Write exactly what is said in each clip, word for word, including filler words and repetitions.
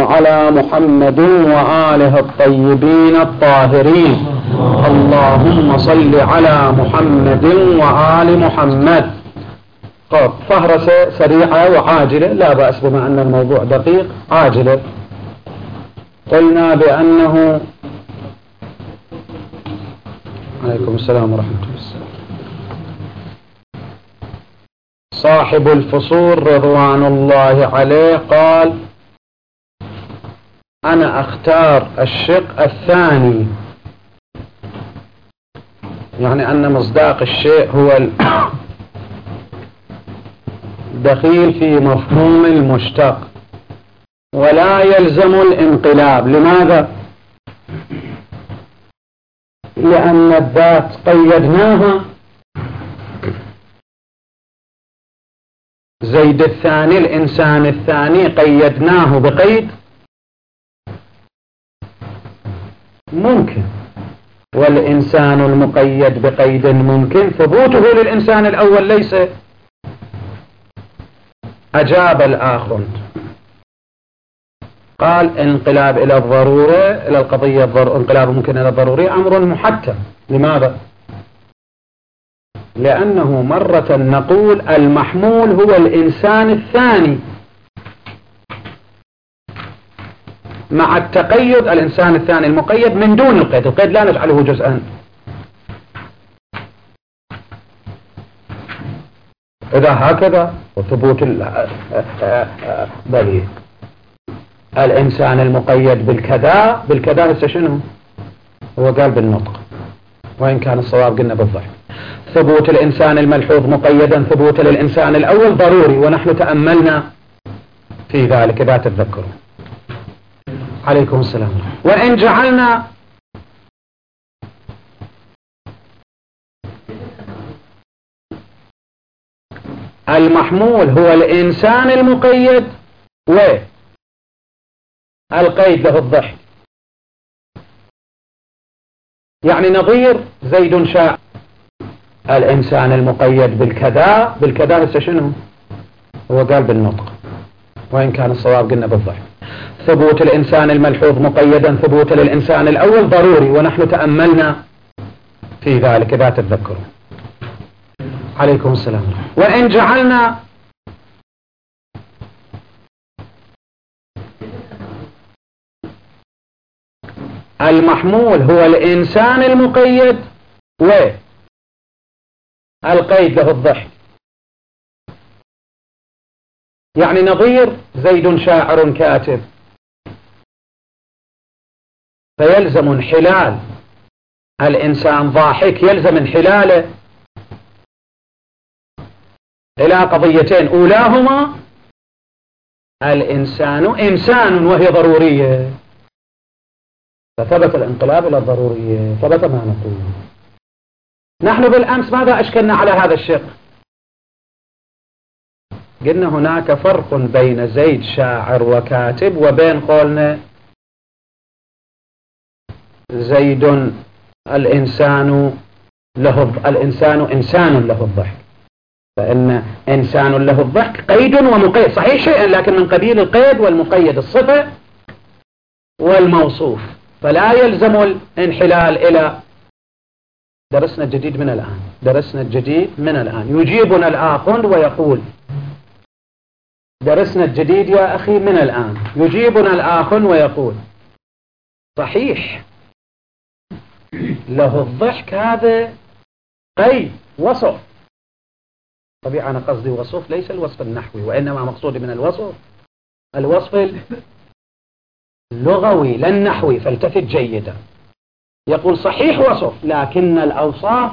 على محمد وآله الطيبين الطاهرين. اللهم صل على محمد وآل محمد. طب فهرسة سريعة وعاجلة، لا بأس بما أن الموضوع دقيق. عاجلة، قلنا بأنه عليكم السلام ورحمة الله. صاحب الفصول رضوان الله عليه قال: أنا أختار الشق الثاني، يعني أن مصداق الشيء هو الدخيل في مفهوم المشتق ولا يلزم الانقلاب. لماذا؟ لأن الذات قيدناها، زيد الثاني الإنسان الثاني قيدناه بقيد ممكن، والإنسان المقيد بقيد ممكن ثبوته للإنسان الأول ليس. أجاب الآخر قال: انقلاب إلى الضرورة، إلى القضية الضر... انقلاب ممكن إلى الضروري أمر محتم. لماذا؟ لأنه مرة نقول المحمول هو الإنسان الثاني، مع التقيد الإنسان الثاني المقيد من دون القيد. القيد لا نجعله جزءا. إذا هكذا وثبوت بل الإنسان المقيد بالكذا بالكذا هسه شنو؟ هو قال بالنطق، وإن كان الصواب قلنا بالضحك. ثبوت الإنسان الملحوظ مقيدا ثبوت للإنسان الأول ضروري، ونحن تأملنا في ذلك إذا تتذكرون. عليكم السلام. وإن جعلنا المحمول هو الإنسان المقيد والقيد له الضحك، يعني نظير زيد شاع، الإنسان المقيد بالكذا بالكذا هسه شنو؟ هو قال بالنطق، وإن كان الصواب قلنا بالضحك. ثبوت الإنسان الملحوظ مقيدا ثبوت للإنسان الأول ضروري، ونحن تأملنا في ذلك إذا تتذكرون. عليكم السلام. وإن جعلنا المحمول هو الإنسان المقيد والقيد له الضحك، يعني نظير زيد شاعر كاتب، فيلزم انحلال الإنسان ضاحك، يلزم انحلاله إلى قضيتين، أولاهما الإنسان إنسان وهي ضرورية، فثبت الانقلاب إلى الضرورية، ثبت ما نقول. نحن بالأمس ماذا أشكلنا على هذا الشق؟ قلنا هناك فرق بين زيد شاعر وكاتب وبين قولنا زيد الإنسان له الإنسان إنسان له الضحك، فإن إنسان له الضحك قيد ومقيد، صحيح شيئا لكن من قبيل القيد والمقيد، الصفة والموصوف، فلا يلزم الانحلال إلى. درسنا الجديد من الآن، درسنا الجديد من الآن. يجيبنا الآخر ويقول: درسنا الجديد يا أخي من الآن. يجيبنا الآخر ويقول: صحيح له الضحك هذا قيد وصف. طبيعي أنا قصدي وصف ليس الوصف النحوي، وإنما مقصودي من الوصف الوصف اللغوي لا النحوي، فالتفت جيدا. يقول صحيح وصف، لكن الأوصاف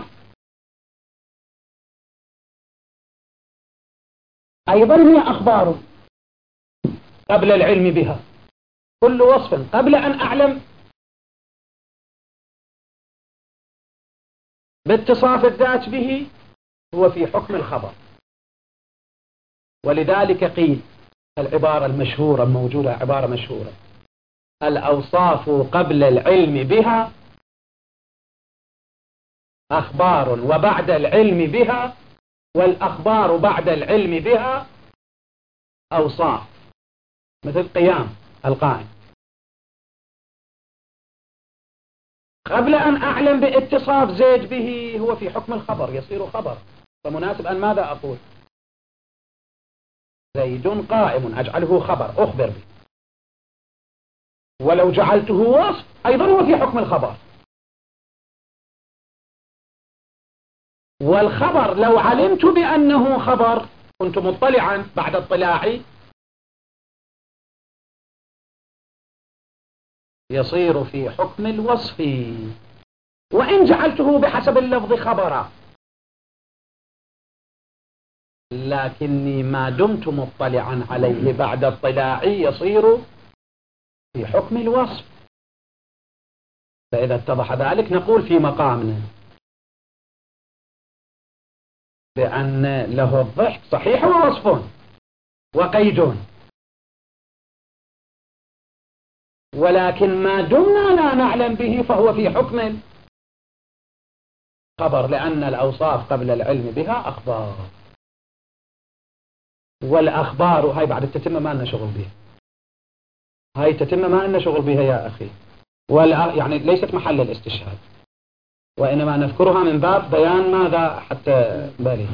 أيضا هي أخبار قبل العلم بها. كل وصف قبل أن أعلم باتصاف الذات به هو في حكم الخبر. ولذلك قيل العبارة المشهورة الموجودة، عبارة مشهورة: الأوصاف قبل العلم بها أخبار، وبعد العلم بها والأخبار بعد العلم بها أوصاف. مثل قيام القائم. قبل أن أعلم باتصاف زيد به هو في حكم الخبر، يصير خبر، فمناسب أن ماذا أقول؟ زيد قائم، أجعله خبر أخبر به. ولو جعلته وصف أيضا هو في حكم الخبر. والخبر لو علمت بأنه خبر كنت مطلعا بعد اطلاعي يصير في حكم الوصف، وإن جعلته بحسب اللفظ خبرا، لكني ما دمت مطلعا عليه بعد اطلاعي يصير في حكم الوصف. فإذا اتضح ذلك نقول في مقامنا بأن له الضحك صحيح ووصف وقيد، ولكن ما دمنا لا نعلم به فهو في حكم خبر، لأن الأوصاف قبل العلم بها أخبار، والأخبار هاي بعد التتمة ما لنا شغل بها، هاي التتمة ما لنا شغل بها يا أخي، يعني ليست محل الاستشهاد، وإنما نذكرها من باب بيان ماذا حتى بالي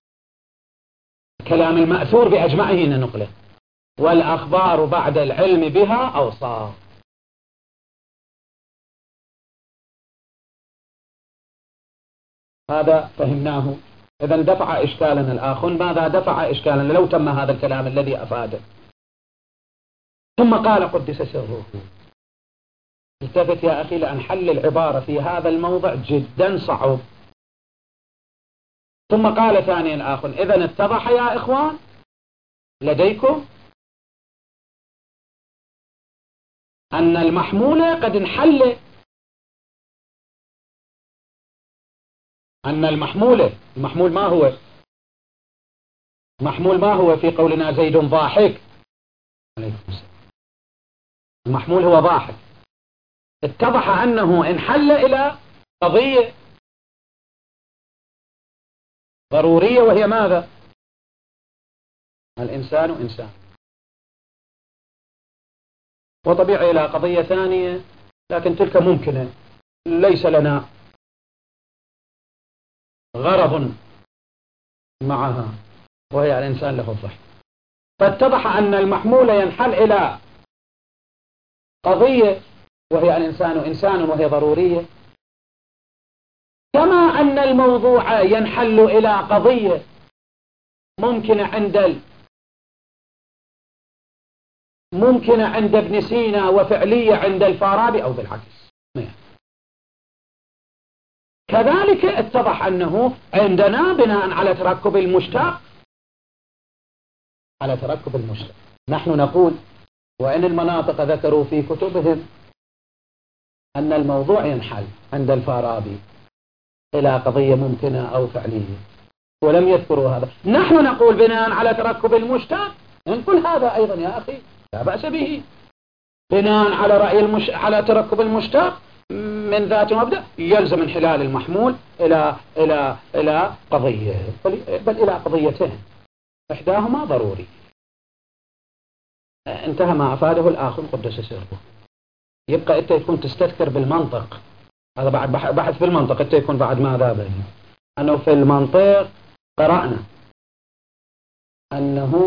كلام المأثور بأجمعه ننقله. والأخبار بعد العلم بها أوصاف. هذا فهمناه. إذن دفع إشكالنا الآخر. ماذا دفع إشكالنا لو تم هذا الكلام الذي أفاده؟ ثم قال قدس سره. التفت يا أخي لأن حل العبارة في هذا الموضع جدا صعب. ثم قال ثانيا آخر: إذن اتضح يا إخوان لديكم أن المحمول قد انحل، أن المحمول المحمول ما هو محمول ما هو في قولنا زيد ضاحك، المحمول هو ضاحك. اتضح أنه انحل إلى قضية ضرورية وهي ماذا؟ الإنسان إنسان، وطبيعي إلى قضية ثانية لكن تلك ممكنة ليس لنا غرض معها، وهي الإنسان له الضحك. فاتضح أن المحمول ينحل إلى قضية وهي الإنسان إنسان وهي ضرورية، كما أن الموضوع ينحل إلى قضية ممكن عند ال... ممكن عند ابن سينا وفعلية عند الفارابي أو بالعكس. كذلك اتضح أنه عندنا بناء على تركب المشتق على تركب المشتق نحن نقول وإن المناطق ذكروا في كتبهم أن الموضوع ينحل عند الفارابي إلى قضية ممكنة أو فعلية، ولم يذكروا هذا. نحن نقول بناء على تركب المشتق نقول هذا أيضا يا أخي لا بأس به، بناء على رأي المش... على تركب المشتق من ذات مبدأ يلزم انحلال المحمول إلى إلى إلى قضية، بل إلى قضيتين إحداهما ضروري. انتهى ما أفاده الآخر قدس سره. يبقى أنت يكون تستذكر بالمنطق، هذا بعد بحث في المنطق، أنت يكون بعد ماذا بني أنه في المنطق قرأنا أنه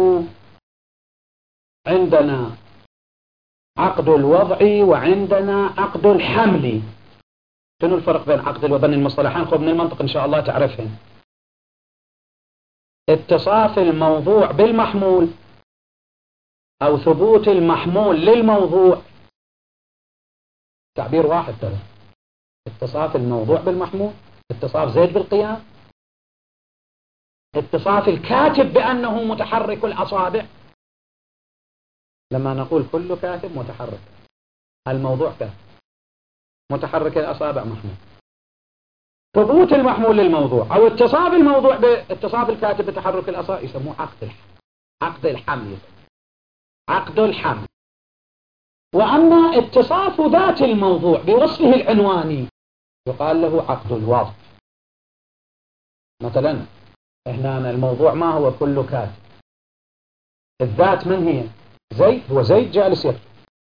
عندنا عقد الوضع وعندنا عقد الحمل. شنو الفرق بين عقد وبين المصطلحين؟ خذ من المنطق إن شاء الله تعرفهم. اتصاف الموضوع بالمحمول أو ثبوت المحمول للموضوع تعبير واحد ترى. اتصاف الموضوع بالمحمول، اتصاف زيد بالقيام، اتصاف الكاتب بأنه متحرك الأصابع. لما نقول كل كاتب متحرك، الموضوع كاتب متحرك الأصابع محمول. ثبوت المحمول للموضوع أو اتصاف الموضوع باتصاف الكاتب بتحرك الأصابع يسموه عقد الحمل. عقد الحمل عقد الحمل. وأما اتصاف ذات الموضوع بوصفه العنواني يقال له عقد الوصف. مثلا هنا الموضوع ما هو كل كاتب، الذات من هي؟ زيد، هو زيد جالس يكتب،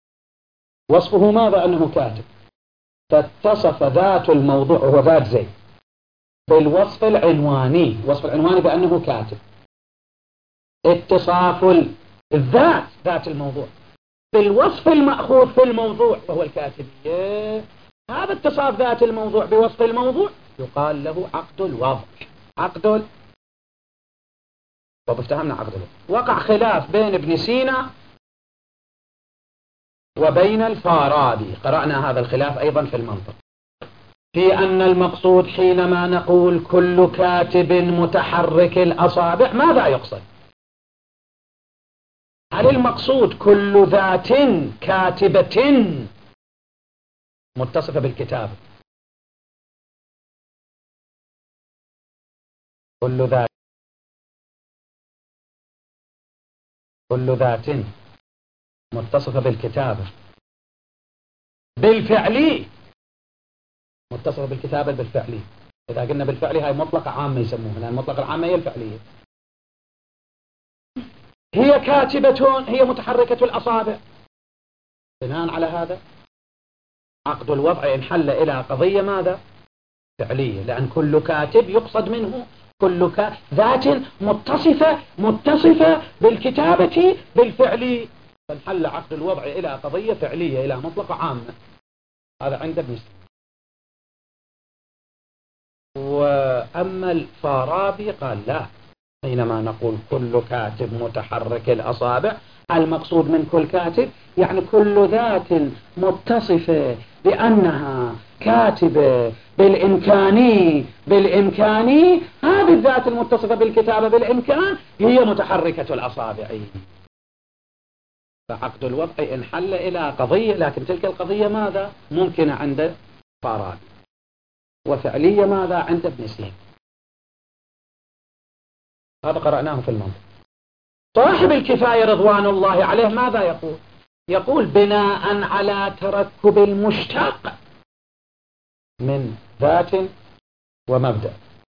وصفه ماذا؟ أنه كاتب، فاتصف ذات الموضوع وهو ذات زيد بالوصف العنواني، الوصف العنواني بأنه كاتب. اتصاف الذات ذات الموضوع بالوصف المأخوذ في الموضوع وهو الكاتبية، هذا اتصاف ذات الموضوع بوصف الموضوع يقال له عقد الوضع. عقد ال... وبافتهمنا عقد الوضع. وقع خلاف بين ابن سينا وبين الفارابي، قرأنا هذا الخلاف أيضا في المنطق، في أن المقصود حينما نقول كل كاتب متحرك الأصابع ماذا يقصد؟ هل المقصود كل ذات كاتبة متصفة بالكتاب، كل ذات كل ذات متصفة بالكتابة بالفعلي، متصفة بالكتابة بالفعلي. إذا قلنا بالفعلي هاي مطلقة عامة يسموها، لأن المطلقة العامة هي الفعلية. هي كاتبة، هي متحركة الأصابع. بناء على هذا عقد الوضع انحل إلى قضية ماذا؟ فعلية، لأن كل كاتب يقصد منه كل ك... ذات متصفة متصفة بالكتابة بالفعل، فانحل عقد الوضع إلى قضية فعلية، إلى مطلقة عامة. هذا عند ابن سينا. وأما الفارابي قال لا، حينما نقول كل كاتب متحرك الأصابع المقصود من كل كاتب يعني كل ذات متصفة بأنها كاتبة بالإمكاني بالإمكاني هذه الذات المتصفة بالكتابة بالإمكان هي متحركة الأصابع. فعقد الوضع انحل إلى قضية، لكن تلك القضية ماذا؟ ممكنة عند فارابي، وفعلية ماذا؟ عند ابن سينا. هذا قرأناه في المنطق. صاحب الكفاية رضوان الله عليه ماذا يقول؟ يقول بناء على تركب المشتق من ذات ومبدأ،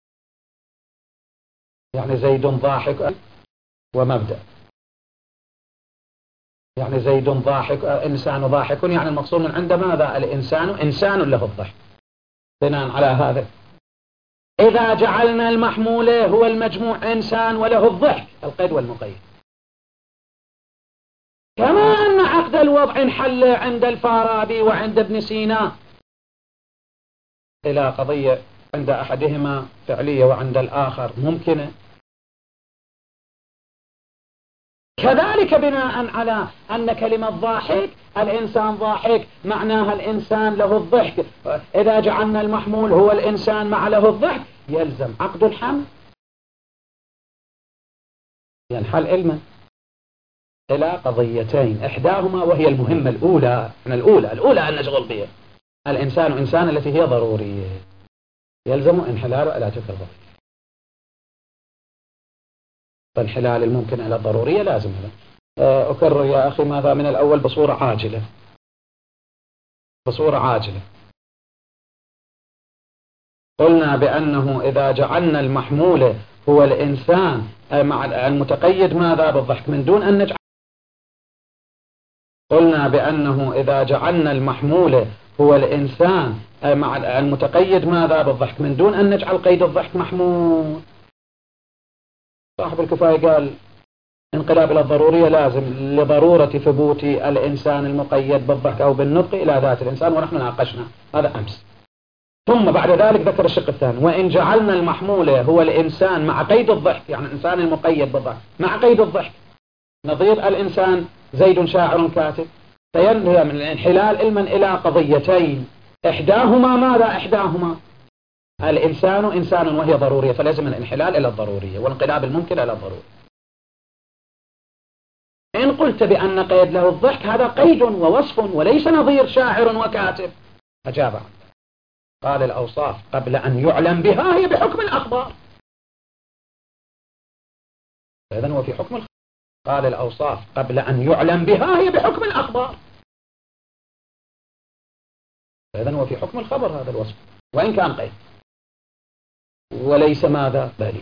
يعني زيد ضاحك ومبدأ، يعني زيد ضاحك إنسان ضاحك، يعني المقصود من عند ماذا؟ الإنسان إنسان له الضحك. بناء على هذا إذا جعلنا المحمول هو المجموع إنسان وله الضحك، القيد والمقيد، كما أن عقد الوضع انحل عند الفارابي وعند ابن سينا إلى قضية عند أحدهما فعلية وعند الآخر ممكنة، كذلك بناء على أن كلمة ضاحك الإنسان ضاحك معناها الإنسان له الضحك، إذا جعلنا المحمول هو الإنسان مع له الضحك يلزم عقد الحمل ينحل علما إلى قضيتين، إحداهما وهي المهمة الأولى، من الأولى الأولى أن نشغل بها الإنسان إنسان التي هي ضرورية، يلزم انحلاله إلى تلك الضرورية. فانحلال الممكن إلى الضرورية لازم هذا. أكرر يا أخي ماذا من الأول بصورة عاجلة بصورة عاجلة قلنا بأنه إذا جعلنا المحمول هو الإنسان مع المتقيد ماذا؟ بالضحك، من دون أن نجعل. قلنا بأنه إذا جعلنا المحمول هو الإنسان مع المتقيد ماذا؟ بالضحك، من دون أن نجعل قيد الضحك محمول. صاحب الكفاية قال انقلاب إلى الضرورية لازم لضرورة ثبوت الإنسان المقيد بالضحك أو بالنطق إلى ذات الإنسان، ونحن ناقشنا هذا أمس. ثم بعد ذلك ذكر الشق الثاني، وإن جعلنا المحمول هو الإنسان مع قيد الضحك، يعني الإنسان المقيد بالضحك مع قيد الضحك، نظير الإنسان زيد شاعر كاتب، فينهي من الانحلال علما إلى قضيتين، إحداهما ماذا؟ إحداهما الإنسان إنسان وهي ضرورية، فلازم الانحلال إلى الضرورية والانقلاب الممكن إلى الضروري. إن قلت بأن قيد له الضحك هذا قيد ووصف وليس نظير شاعر وكاتب، أجاب عنه قال الأوصاف قبل أن يعلم بها هي بحكم الأخبار، إذن هو في حكم الخبر. قال الأوصاف قبل أن يعلم بها هي بحكم الأخبار، إذن هو في حكم الخبر هذا الوصف وإن كان قيد وليس ماذا؟ بالي.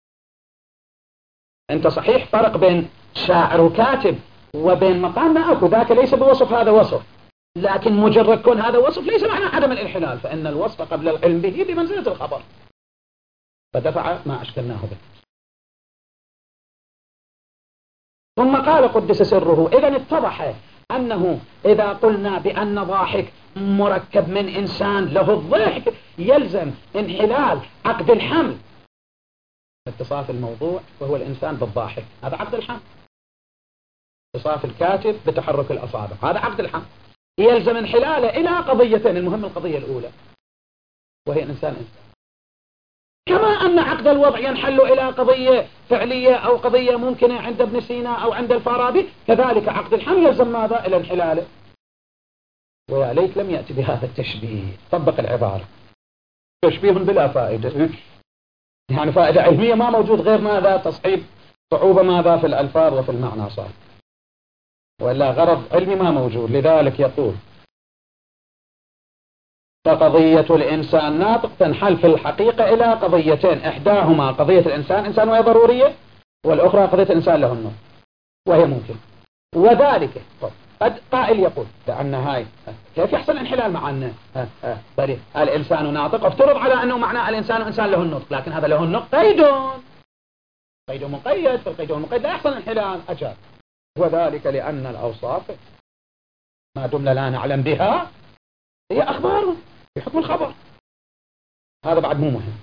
أنت صحيح فرق بين شاعر وكاتب وبين مقام ما أكو، ذاك ليس بوصف هذا وصف، لكن مجرد كون هذا وصف ليس معنى عدم الانحلال، فإن الوصف قبل العلم به بمنزلة الخبر، فدفع ما أشكلناه به. ثم قال قدس سره: إذن اتضح أنه إذا قلنا بأن ضاحك مركب من إنسان له الضحك يلزم انحلال عقد الحمل، اتصاف الموضوع وهو الإنسان بالضاحك، هذا عقد الحمل. اتصاف الكاتب بتحرك الأصابع، هذا عقد الحمل، يلزم انحلاله إلى قضيتين. المهم القضية الأولى وهي الإنسان إنسان، كما أن عقد الوضع ينحل إلى قضية فعلية أو قضية ممكنة عند ابن سينا أو عند الفارابي، كذلك عقد الحمل يلزم ماذا؟ إلى انحلاله. ويا ليت لم يأتي بهذا التشبيه، طبق العبارة، تشبيه بلا فائدة، يعني فائدة علمية ما موجود غير ماذا؟ تصحيب صعوبة ماذا؟ في الألفاظ وفي المعنى صار، وإلا غرض علمي ما موجود. لذلك يقول: فقضية الإنسان ناطق تنحل في الحقيقة إلى قضيتين، إحداهما قضية الإنسان إنسان وهي ضرورية، والأخرى قضية الإنسان له النطق وهي ممكن. وذلك قد قائل يقول لأن هاي كيف يحصل انحلال مع أن بل الإنسان ناطق، افترض على أنه معنى الإنسان إنسان له النطق، لكن هذا له النطق قيد قيد مقيد، فالقيد المقيد لا يحصل انحلال. أجاب: وذلك لأن الأوصاف ما دمنا لا نعلم بها هي أخبار في حكم الخبر. هذا بعد مو مهم،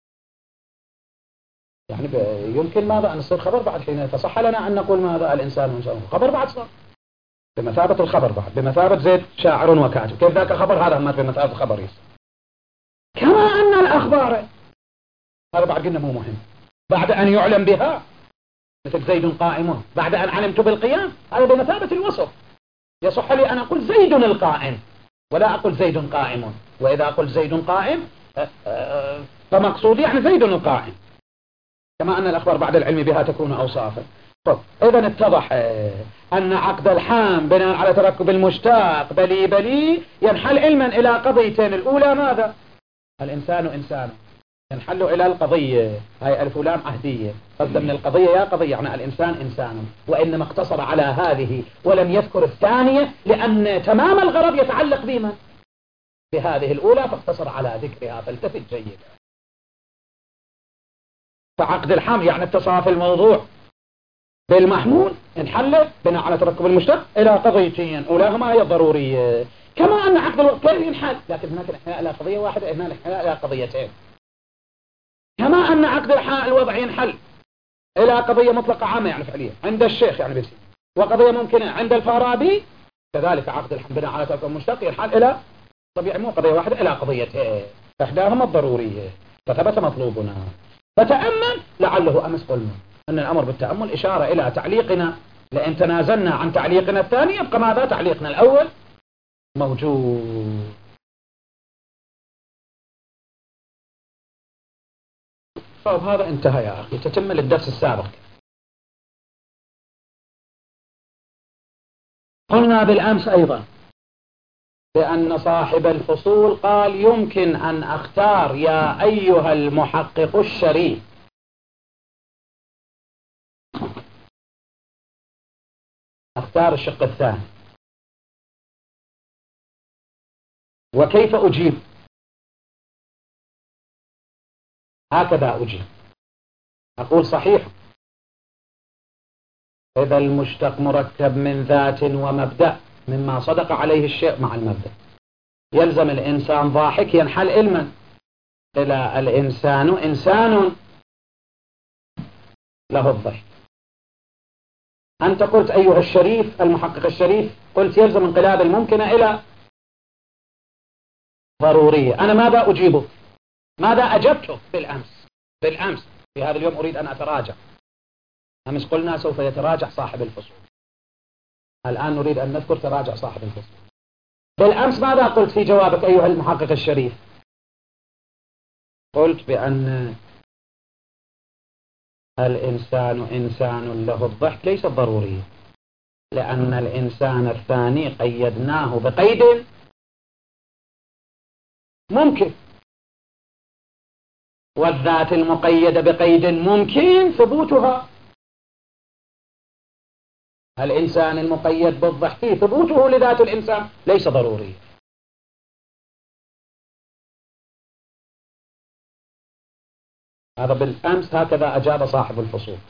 يعني يمكن ماذا أن يصير خبر بعد حين فصح لنا أن نقول ماذا الإنسان إنسان، خبر بعد صار بمثابة الخبر، بعد بمثابة زيد شاعر وكاتب، كيف ذاك خبر هذا ما بمثابة الخبر يصير. كما أن الأخبار هذا بعد قلنا مو مهم، بعد أن يعلم بها مثل زيد قائم، بعد أن علمت بالقيام هذا بمثابة الوصف. يصح لي أن أقول زيد القائم ولا أقول زيد قائم، وإذا أقول زيد قائم فمقصودي يعني زيد القائم، كما أن الأخبار بعد العلم بها تكون أوصافا. إذن اتضح أن عقد الحام بناء على تركب المشتاق بلي بلي ينحل علما إلى قضيتين. الأولى ماذا؟ الإنسان إنسان، ينحل إلى القضية، هاي ألف ولام عهدية، قصد من القضية يا قضية يعني الإنسان إنسان، وإنما اقتصر على هذه ولم يذكر الثانية لأن تمام الغرض يتعلق بما بهذه الأولى، فاقتصر على ذكرها، فالتفت جيدا. فعقد الحام يعني اتصاف الموضوع بالمحمول انحل بناء على تركب المشتق إلى قضيتين، أولاهما هي الضرورية، كما أن عقد الوقت كيف ينحل، لكن هناك انحناء إلى قضية واحدة، هنا انحناء إلى قضيتين. كما أن عقد الوضع ينحل إلى قضية مطلقة عامة يعني فعلية عند الشيخ يعني بنسي، وقضية ممكنة عند الفارابي، كذلك عقد الحمل بناء على تركب المشتق ينحل إلى طبيعي مو قضية واحدة إلى قضيتين، إحداهما الضرورية، فثبت مطلوبنا. فتأمل لعله أمس قلنا أن الأمر بالتأمل إشارة إلى تعليقنا، لأن تنازلنا عن تعليقنا الثاني يبقى ماذا؟ تعليقنا الأول موجود. طيب هذا انتهى يا أخي، تتم للدرس السابق. قلنا بالأمس أيضا بأن صاحب الفصول قال يمكن أن أختار يا أيها المحقق الشريف أختار الشق الثاني. وكيف أجيب؟ هكذا أجيب، أقول صحيح إذا المشتق مركب من ذات ومبدأ مما صدق عليه الشيء مع المبدأ، يلزم الإنسان ضاحك ينحل علما إلى الإنسان إنسان له الضحك. أنت قلت أيها الشريف المحقق الشريف، قلت يلزم انقلاب الممكن إلى ضرورية. أنا ماذا أجيبك؟ ماذا أجبتك بالأمس؟ بالأمس في هذا اليوم أريد أن أتراجع. أمس قلنا سوف يتراجع صاحب الفصول، الآن نريد أن نذكر تراجع صاحب الفصول. بالأمس ماذا قلت في جوابك أيها المحقق الشريف؟ قلت بأن الإنسان إنسان له الضحك ليس ضروري، لأن الإنسان الثاني قيدناه بقيد ممكن، والذات المقيدة بقيد ممكن ثبوتها الإنسان المقيد بالضحك ثبوته لذات الإنسان ليس ضروري. هذا بالأمس هكذا أجاب صاحب الفصول،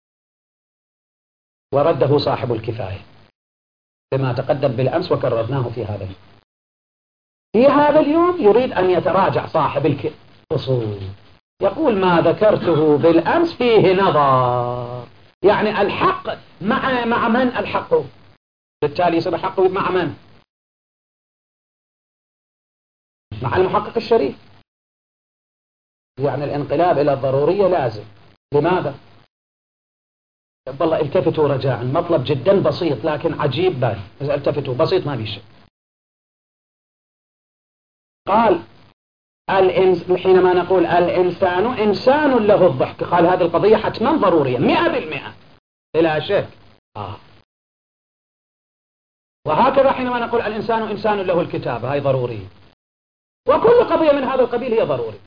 ورده صاحب الكفاية بما تقدم بالأمس وكررناه في هذا اليوم. في هذا اليوم يريد أن يتراجع صاحب الفصول، يقول ما ذكرته بالأمس فيه نظر، يعني الحق مع مع من الحق، بالتالي يصير الحق مع من؟ مع المحقق الشريف. يعني الانقلاب إلى الضرورية لازم. لماذا؟ والله التفتوا رجاء، مطلب جدا بسيط لكن عجيب بال، إذا التفتوا بسيط ما بيشي. قال الإنس... حينما نقول الإنسان إنسان له الضحك، قال هذه القضية حتما ضرورية مئة بالمئة بلا شك. آه. وهكذا حينما نقول الإنسان إنسان له الكتابة هاي ضرورية، وكل قضية من هذا القبيل هي ضروري.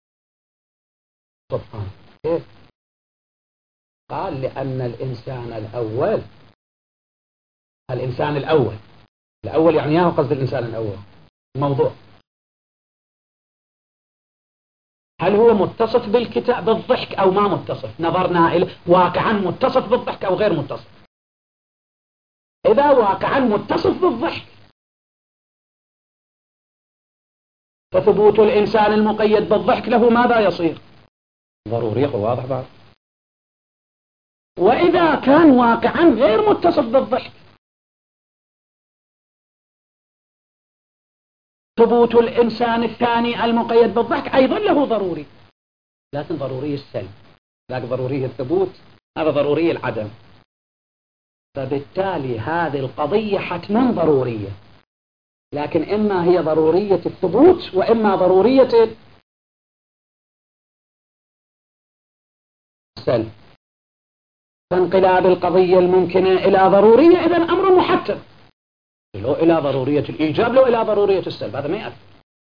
سبحان كيف؟ قال لأن الإنسان الأول، الإنسان الأول الأول يعني ياهو قصد الإنسان الأول الموضوع، هل هو متصف بالكتاب بالضحك أو ما متصف؟ نظرنا إلى واقعا متصف بالضحك أو غير متصف. إذا واقعا متصف بالضحك فثبوت الإنسان المقيد بالضحك له ماذا يصير؟ ضروري. واضح بعد؟ وإذا كان واقعا غير متصف بالضحك ثبوت الإنسان الثاني المقيد بالضحك أيضا له ضروري، لكن ضروري السلب، لكن ضروري الثبوت هذا ضروري العدم. فبالتالي هذه القضية حتما ضرورية، لكن إما هي ضرورية الثبوت وإما ضرورية السلب. فانقلاب القضية الممكنة إلى ضرورية إذن أمر محتم، لو إلى ضرورية الإيجاب لو إلى ضرورية السلب، هذا ما يأثر.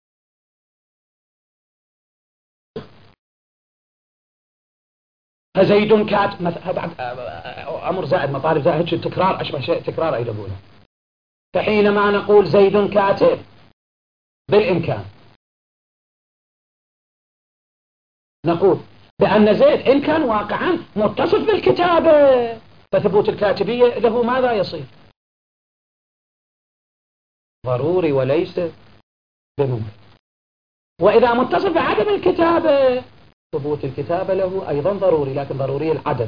فزيد كاتب أمر زائد مطالب زائد تكرار أشبه شيء تكرار أي دبولة. فحينما نقول زيد كاتب بالإمكان نقول بأن زيد إن كان واقعا متصف بالكتابة فثبوت الكاتبية له ماذا يصير؟ ضروري وليس بممكن. وإذا متصف بعدم الكتابة ثبوت الكتابة له أيضا ضروري، لكن ضروري العدم.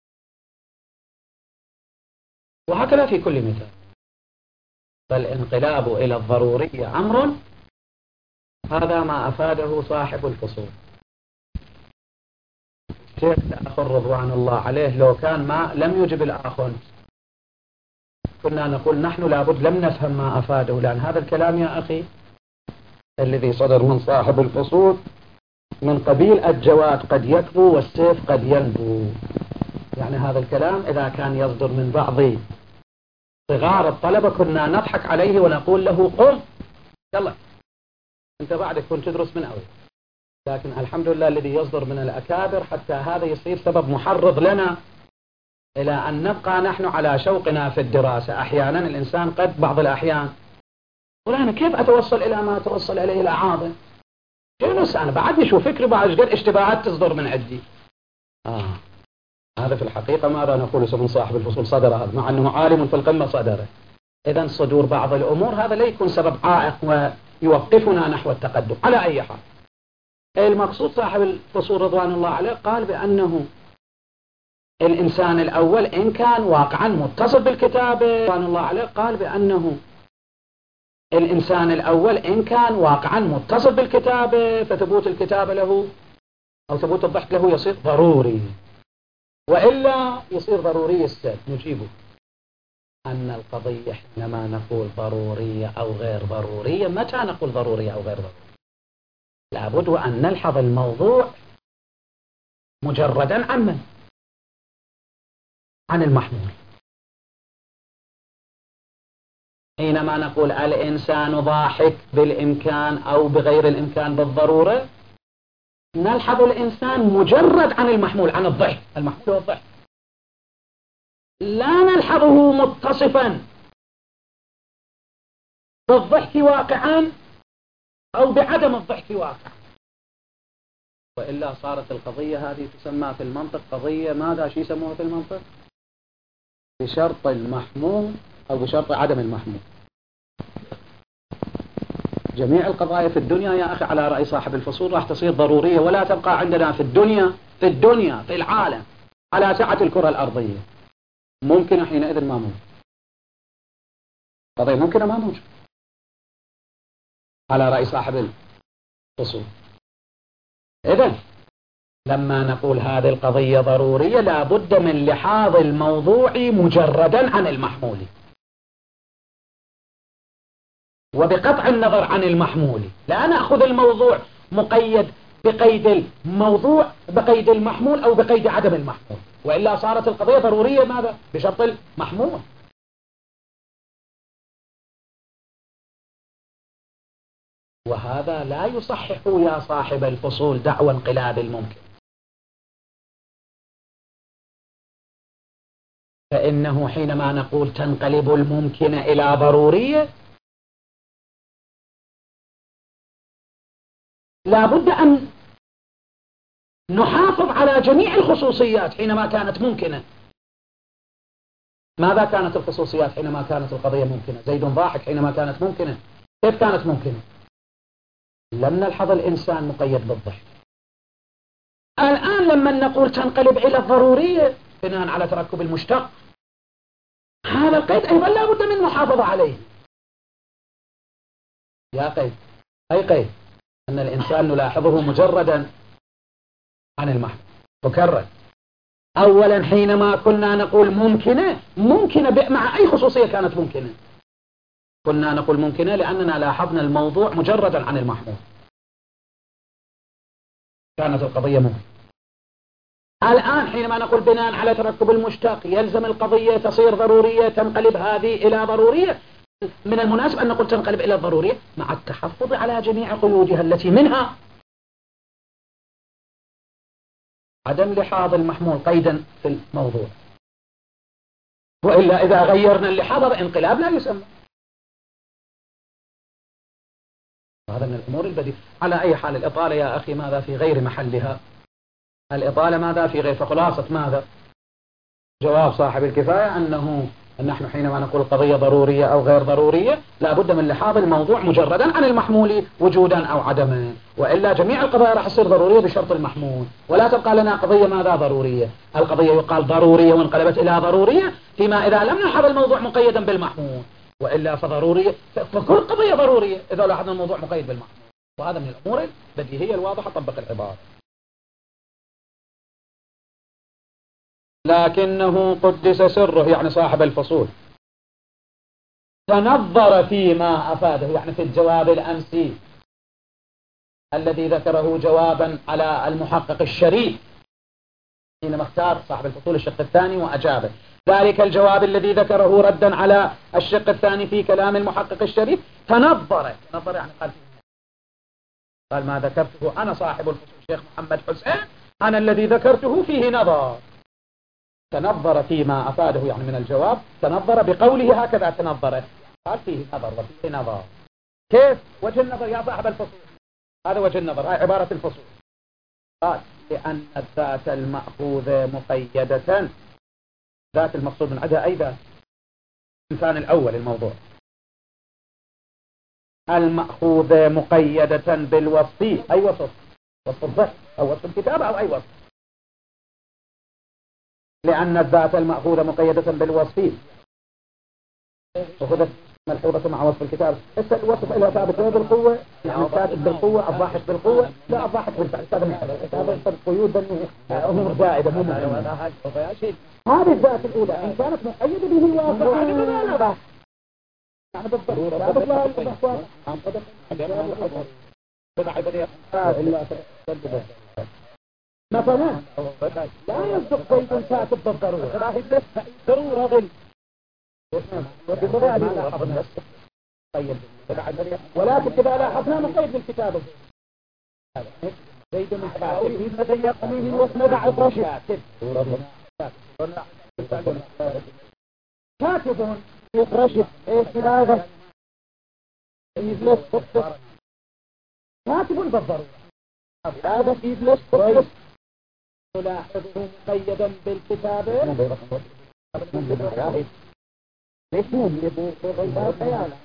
وهكذا في كل مثال. فالانقلاب إلى الضرورية أمر، هذا ما أفاده صاحب الفصول. الشيخ الآخر رضوان الله عليه لو كان ما لم يجب الآخر كنا نقول نحن لابد لم نفهم ما أفاده، لأن هذا الكلام يا أخي الذي صدر من صاحب الفصول من قبيل الجواد قد يكبو والسيف قد ينبو. يعني هذا الكلام إذا كان يصدر من بعض صغار الطلبة كنا نضحك عليه ونقول له قم يلا أنت بعدك كنت تدرس من أول. لكن الحمد لله الذي يصدر من الأكابر حتى هذا يصير سبب محرض لنا إلى أن نبقى نحن على شوقنا في الدراسة. أحيانا الإنسان قد بعض الأحيان يقول أنا كيف أتوصل إلى ما توصل إليه الأعاظم؟ جلس أنا بعدني شو فكري بعد قد اشتباهات تصدر من عندي. آه هذا في الحقيقة ماذا نقول من صاحب الفصول صدر هذا مع أنه عالم في القمة صدره. إذن صدور بعض الأمور هذا لا يكون سبب عائق ويوقفنا نحو التقدم على أي حال. المقصود صاحب الفصول رضوان الله عليه قال بأنه الإنسان الأول إن كان واقعا متصف بالكتابة، رضوان الله عليه قال بأنه الإنسان الأول إن كان واقعا متصف بالكتابة فثبوت الكتابة له أو ثبوت الضحك له يصير ضروري، وإلا يصير ضروري السلب. نجيبه أن القضية حينما نقول ضرورية أو غير ضرورية، متى نقول ضرورية أو غير ضرورية؟ لابد أن نلحظ الموضوع مجردا عن من؟ عن المحمول. حينما نقول الإنسان ضاحك بالإمكان أو بغير الإمكان بالضرورة نلحظ الإنسان مجرد عن المحمول، عن الضحك. المحمول هو الضحك، لا نلحظه متصفا بالضحك واقعا أو بعدم الضحك واقعا، وإلا صارت القضية هذه تسمى في المنطق قضية ماذا شي يسموها في المنطق؟ بشرط المحمول أو بشرط عدم المحمول. جميع القضايا في الدنيا يا أخي على رأي صاحب الفصول راح تصير ضرورية، ولا تبقى عندنا في الدنيا في الدنيا في العالم على سعة الكرة الأرضية ممكن حينئذ ما ممكن. قضية ممكنة ما ممكن على رأي صاحب الفصول. إذن لما نقول هذه القضية ضرورية لابد من لحاظ الموضوع مجردا عن المحمول، وبقطع النظر عن المحمول. لا نأخذ الموضوع مقيد بقيد الموضوع بقيد المحمول أو بقيد عدم المحمول، وإلا صارت القضية ضرورية ماذا؟ بشرط المحمول. وهذا لا يصحح يا صاحب الفصول دعوى انقلاب الممكن، فإنه حينما نقول تنقلب الممكن إلى ضرورية لا بد أن نحافظ على جميع الخصوصيات حينما كانت ممكنة. ماذا كانت الخصوصيات حينما كانت القضية ممكنة؟ زيد ضاحك حينما كانت ممكنة كيف كانت ممكنة؟ لم نلحظ الإنسان مقيد بالضحك. الآن لما نقول تنقلب إلى الضرورية بناء على تركب المشتق، هذا القيد أيضا لا بد من محافظة عليه. يا قيد أي قيد؟ أن الإنسان نلاحظه مجردا عن المحمول. أكرر، أولا حينما كنا نقول ممكنة ممكنة مع أي خصوصية كانت ممكنة؟ كنا نقول ممكنة لأننا لاحظنا الموضوع مجردا عن المحمول، كانت القضية ممكنة. الآن حينما نقول بناء على تركب المشتق يلزم القضية تصير ضرورية، تنقلب هذه إلى ضرورية. من المناسب أن نقول تنقلب إلى الضرورية مع التحفظ على جميع قيودها التي منها عدم لحاظ المحمول قيدا في الموضوع، وإلا إذا غيرنا اللحاظ انقلاب لا يسمى. هذا من الأمور البديهة. على أي حال الإطالة يا أخي ماذا في غير محلها، الإطالة ماذا في غير، فخلاصة ماذا جواب صاحب الكفاية أنه نحن حينما نقول القضية ضرورية أو غير ضرورية لا بد من لحاظ الموضوع مجردا عن المحمول وجودا أو عدما، وإلا جميع القضايا راح تصير ضرورية بشرط المحمول، ولا تبقى لنا قضية ماذا ضرورية. القضية يقال ضرورية وانقلبت إلى ضرورية فيما إذا لم نلحظ الموضوع مقيدا بالمحمول، وإلا فضرورية فكل قضية ضرورية إذا لاحظنا الموضوع مقيد بالمحمول. وهذا من الأمور البديهية الواضحة طبق العبارة. لكنه قدس سره يعني صاحب الفصول تنظر فيما أفاده، يعني في الجواب الأمسي الذي ذكره جوابا على المحقق الشريف حينما اختار صاحب الفصول الشق الثاني وأجابه، ذلك الجواب الذي ذكره ردا على الشق الثاني في كلام المحقق الشريف تنظر تنظر يعني قال قال ما ذكرته أنا صاحب الفصول الشيخ محمد حسين أنا الذي ذكرته فيه نظر. تنظر فيما أفاده يعني من الجواب، تنظر بقوله هكذا تنظر، قال فيه نظر وفيه نظر. كيف وجه النظر يا صاحب الفصول؟ هذا وجه النظر، هاي عبارة الفصول. قال لأن الذات المأخوذة مقيدة، ذات المقصود من عدها أي ذات؟ الإنسان الأول الموضوع، المأخوذة مقيدة بالوصف، أي وصف؟ وصف الضحك أو وصف الكتابة أو أي وصف؟ لأن الذات المأخوذة مقيدة بالوصف وخذت ملحوظة مع وصف الكتاب. الوصف إلى ثابت بالقوة، يعني الكاتب بالقوة، الضاحك بالقوة، لا الضاحك بالفعل، هذا قيود أمور زائدة مو مهمة. هذه الذات الأولى إن كانت مقيدة به واقع يعني بالضبط مثلا لا يصدق زيد كاتب بالضرورة ضرورة ولكن إذا لاحظنا نقيد بالكتابة زيد من كاتب يقضيه واسمه بعد رشد كاتب رشد هذا كاتب بالضرورة هذا يجلس كويس نلاحظه مقيدا بالكتابة ليش مو بغير خيال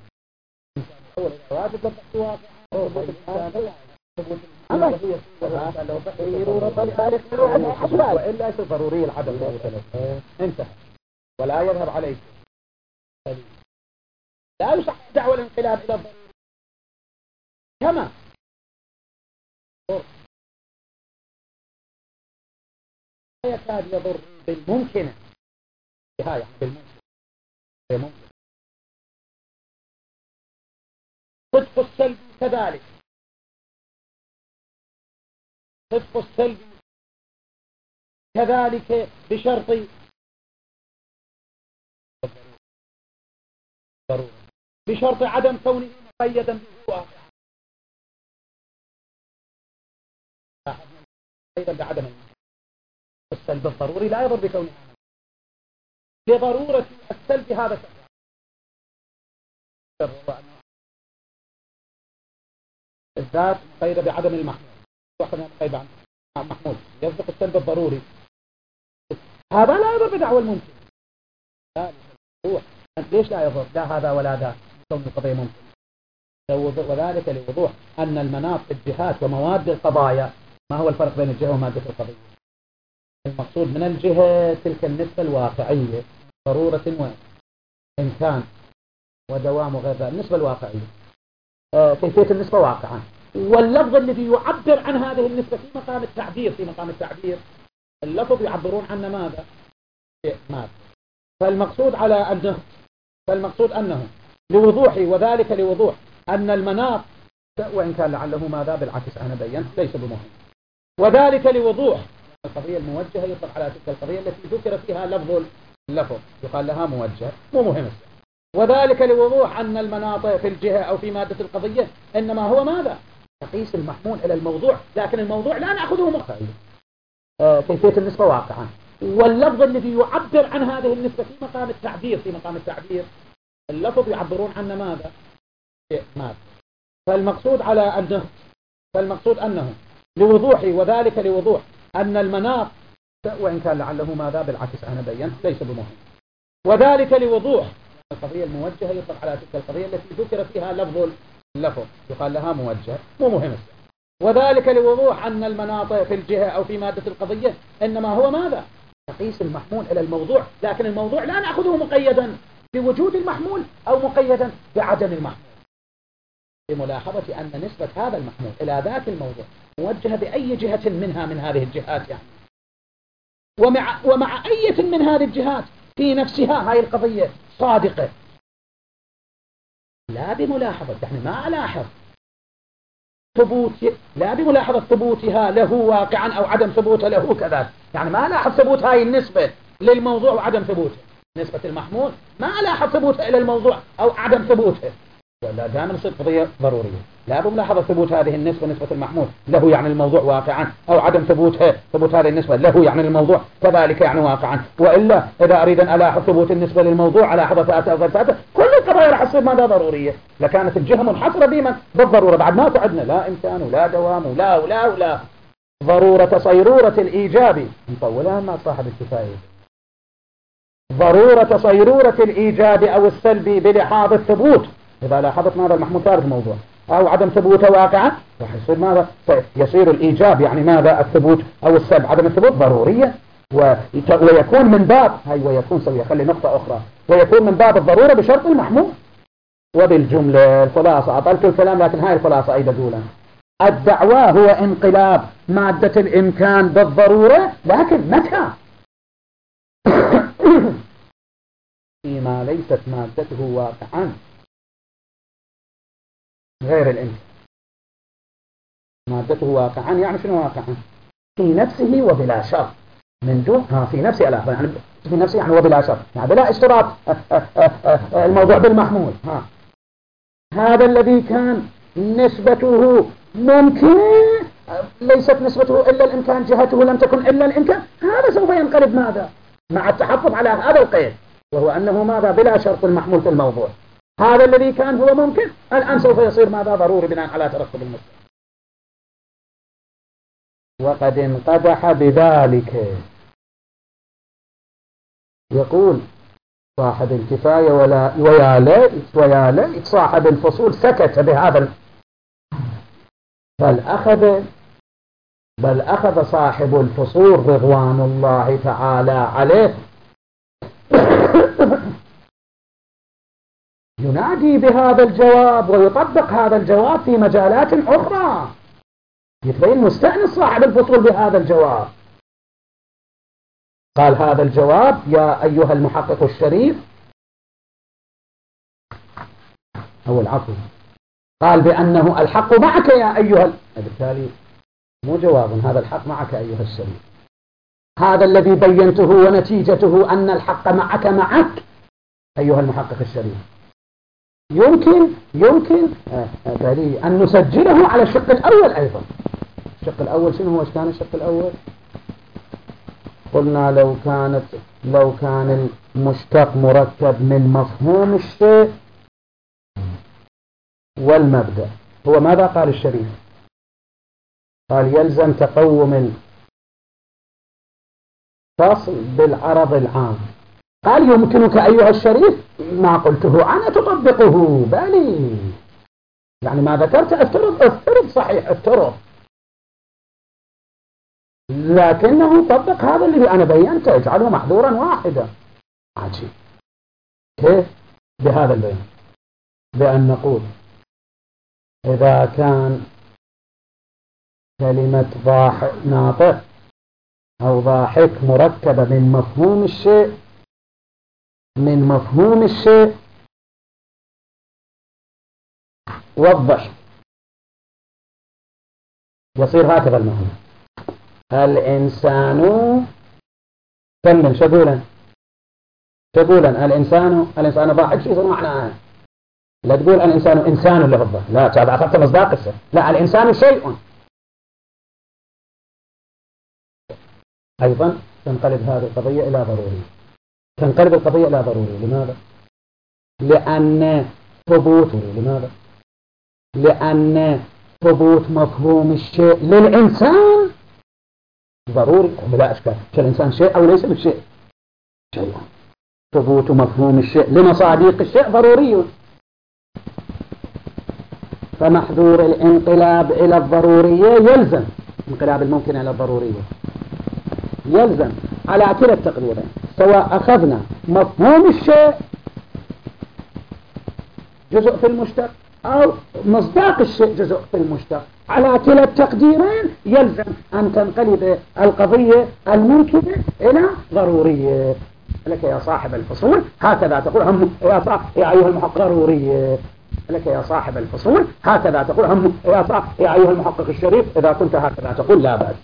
وإلا يصير ضروري العدم انتهى ولا يذهب عليك لا يصح دعوة الانقلاب إلى الضروري كما لا يكاد يضر بالممكنة هاي بالممكن بالممكن صدق السلبي كذلك صدق السلبي كذلك بشرط ضرورة بشرط عدم كونه مقيدا بالواقع أيضا بعدم السلب الضروري لا يضر بكونه لضرورة السلب هذا الذات مقيدة بعدم المحمول واحد مقيدة عن محمول يصدق السلب الضروري هذا لا يضر بدعوى الممكن لا هو أنت ليش لا يضر لا هذا ولا ذا كون القضية ممكن وذلك لوضوح أن المناط الجهات ومواد القضايا ما هو الفرق بين الجهة ومادة القضية المقصود من الجهة تلك النسبة الواقعية ضرورة وإمكان ودوام وغير ذلك النسبة الواقعية كيفية النسبة واقعا واللفظ الذي يعبر عن هذه النسبة في مقام التعبير في مقام التعبير اللفظ يعبرون عنه ماذا ماذا فالمقصود على أنه فالمقصود أنه لوضوح وذلك لوضوح أن المناط وإن كان لعله ماذا بالعكس أنا بيّنت ليس بمهم وذلك لوضوح القضية الموجهة يطلق على تلك القضية التي ذكر فيها لفظ اللفظ يقال لها موجه مو مهم وذلك لوضوح أن المناط في الجهة أو في مادة القضية إنما هو ماذا تقيس المحمول إلى الموضوع لكن الموضوع لا نأخذه مقتضى آه كيفية النسبة واقعا واللفظ الذي يعبر عن هذه النسبة في مقام التعبير في مقام التعبير اللفظ يعبرون عنه ماذا ماذا فالمقصود على أنه فالمقصود أنه لوضوح وذلك لوضوح أن المناط وإن كان لعله ماذا بالعكس أنا بيّنت ليس بمهم وذلك لوضوح القضية الموجهة يطلق على تلك القضية التي ذكر فيها لفظ اللفظ يقال لها موجه مو مهم وذلك لوضوح أن المناط في الجهة أو في مادة القضية إنما هو ماذا تقيس المحمول إلى الموضوع لكن الموضوع لا نأخذه مقيدا بوجود المحمول أو مقيدا بعدم المحمول بملاحظة أن نسبة هذا المحمول إلى ذات الموضوع موجهة بأي جهة منها من هذه الجهات يعني ومع, ومع أي من هذه الجهات في نفسها هاي القضية صادقة لا بملاحظة يعني ما ألاحظ ثبوت لا بملاحظة ثبوتها له واقعا أو عدم ثبوته له كذا يعني ما ألاحظ ثبوت هاي النسبة للموضوع وعدم ثبوته نسبة المحمول ما ألاحظ ثبوته إلى الموضوع أو عدم ثبوته ولا دائما تصير قضية ضرورية لا بملاحظة ثبوت هذه النسبة نسبة المحمول له يعني الموضوع واقعا أو عدم ثبوتها ثبوت هذه النسبة له يعني الموضوع كذلك يعني واقعا وإلا إذا أريد أن ألاحظ ثبوت النسبة للموضوع ألاحظ فأتى أو فأتى كل القضايا راح تصير ماذا ضرورية لكانت الجهة منحصرة بما بالضرورة بعد ما تعدنا لا إمكان ولا دوام ولا ولا ولا ضرورة صيرورة الإيجاب نطولها مع صاحب الكفاية ضرورة صيرورة الإيجاب أو السلبي بلحاظ الثبوت إذا لاحظت ماذا المحمول خارج الموضوع أو عدم ثبوته واقعا راح يصير ماذا يصير الإيجاب يعني ماذا الثبوت أو السلب عدم الثبوت ضرورية ويكون من باب هاي ويكون سوية خلي نقطة أخرى ويكون من باب الضرورة بشرط المحمول وبالجملة الخلاصة أطلت الكلام لكن هاي الخلاصة أيضا دولا الدعوة هو انقلاب مادة الإمكان بالضرورة لكن متى فيما ليست مادته واقعا غير الإمكان مادته واقعا يعني شنو واقعا في نفسه وبلا شرط من دون ها في نفسه لا يعني في نفسه يعني وبلا شرط يعني بلا اشتراط الموضوع بالمحمول ها هذا الذي كان نسبته ممكن ليست نسبته إلا الإمكان جهته لم تكن إلا الإمكان هذا سوف ينقلب ماذا مع التحفظ على هذا القيد، وهو أنه ماذا بلا شرط محمول في الموضوع. هذا الذي كان هو ممكن الآن سوف يصير ماذا ضروري بناء على ترتب المسألة. وقد انقدح بذلك. يقول صاحب الكفاية ولا ويا ليت ويا ليت صاحب الفصول سكت بهذا، بل أخذ بل أخذ صاحب الفصول رضوان الله تعالى عليه ينادي بهذا الجواب ويطبق هذا الجواب في مجالات أخرى. يتبين مستأنس صاحب الفصول بهذا الجواب. قال هذا الجواب يا أيها المحقق الشريف أو العفو، قال بأنه الحق معك يا أيها، بالتالي مو جواب، هذا الحق معك أيها الشريف. هذا الذي بينته ونتيجته أن الحق معك معك أيها المحقق الشريف. يمكن يمكن أن نسجله على الشق الأول أيضا. الشق الأول شنو هو؟ ايش كان الشق الأول؟ قلنا لو كانت لو كان المشتق مركب من مفهوم الشيء والمبدأ. هو ماذا قال الشريف؟ قال يلزم تقوم الفصل بالعرض العام. قال يمكنك أيها الشريف ما قلته أنا تطبقه، بالي يعني ما ذكرت افترض افترض صحيح افترض، لكنه طبق هذا اللي أنا بينته، اجعله محظورا واحدا. عجيب. كيف؟ بهذا البيان، بأن نقول إذا كان كلمة ضاحك ناطق أو ضاحك مركبة من مفهوم الشيء من مفهوم الشيء والضحك، يصير هكذا المعنى. الإنسان كمل شقولا شقولا الإنسان الإنسان ضاحك، شو يصير معناه؟ لا تقول الإنسان إنسان له الضحك، لا تابع أخذت مصداق السر. لا، الإنسان شيء. أيضا تنقلب هذه القضية إلى ضروري، تنقلب القضية إلى ضروري. لماذا؟ لأن ثبوت لماذا؟ لأن ثبوت مفهوم الشيء للإنسان ضروري بلا أشكال. الإنسان شيء أو ليس بالشيء شيء. ثبوت مفهوم الشيء لمصادق الشيء ضروري. فمحذور الانقلاب إلى الضرورية يلزم انقلاب الممكن إلى الضرورية، يلزم على كلا التقديرين، سواء أخذنا مفهوم الشيء جزء في المشتق أو مصداق الشيء جزء في المشتق، على كلا التقديرين يلزم أن تنقلب القضية الممكنة إلى ضرورية. لك يا صاحب الفصول هكذا تقول هم يا صاحب يا أيها المحقق ضرورية. لك يا صاحب الفصول هكذا تقول هم يا صاحب يا أيها المحقق الشريف إذا كنت هكذا تقول لا بأس.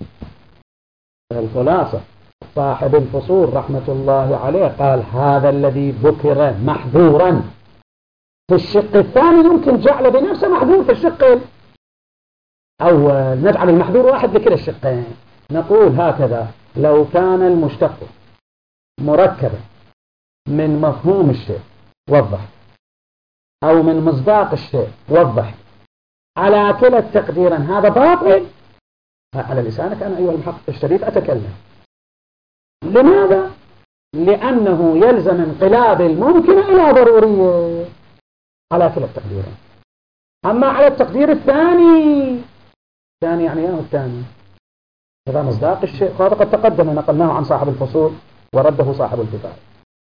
الخلاصة صاحب الفصول رحمة الله عليه قال هذا الذي ذكر محذورا في الشق الثاني يمكن جعله بنفسه محذور في الشق الأول. نجعل المحذور واحد لكلا الشقين، نقول هكذا لو كان المشتق مركبا من مفهوم الشيء وضح أو من مصداق الشيء وضح، على كلا التقديرا هذا باطل. على لسانك أنا أيها المحقق الشريف أتكلم. لماذا؟ لأنه يلزم انقلاب الممكن إلى ضرورية على كلا التقديرين. أما على التقدير الثاني، الثاني يعني ايه الثاني؟ هذا مصداق الشيء، هذا قد تقدم نقلناه عن صاحب الفصول ورده صاحب الكفاية.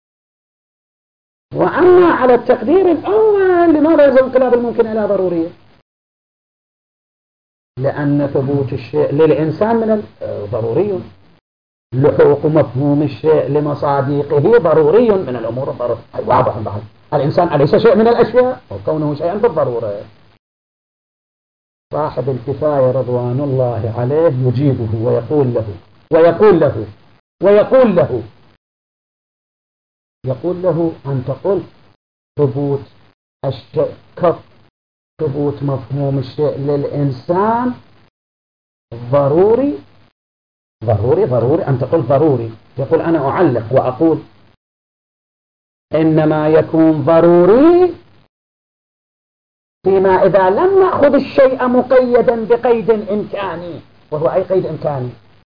وأما على التقدير الأول لماذا يلزم انقلاب الممكن إلى ضرورية؟ لأن ثبوت الشيء للإنسان من ضروري، لحوق مفهوم الشيء لمصادقه ضروري من الأمور الضرورية. واضح بعد الإنسان أليس شيء من الأشياء وكونه شيئا بالضرورة. صاحب الكفاية رضوان الله عليه يجيبه ويقول له ويقول له ويقول له يقول له أنت قلت ثبوت الشيء كف ثبوت مفهوم الشيء للإنسان ضروري ضروري ضروري أنت قلت ضروري، يقول أنا أعلق وأقول إنما يكون ضروري فيما إذا لم نأخذ الشيء مقيدا بقيد إمكاني، وهو أي قيد إمكاني؟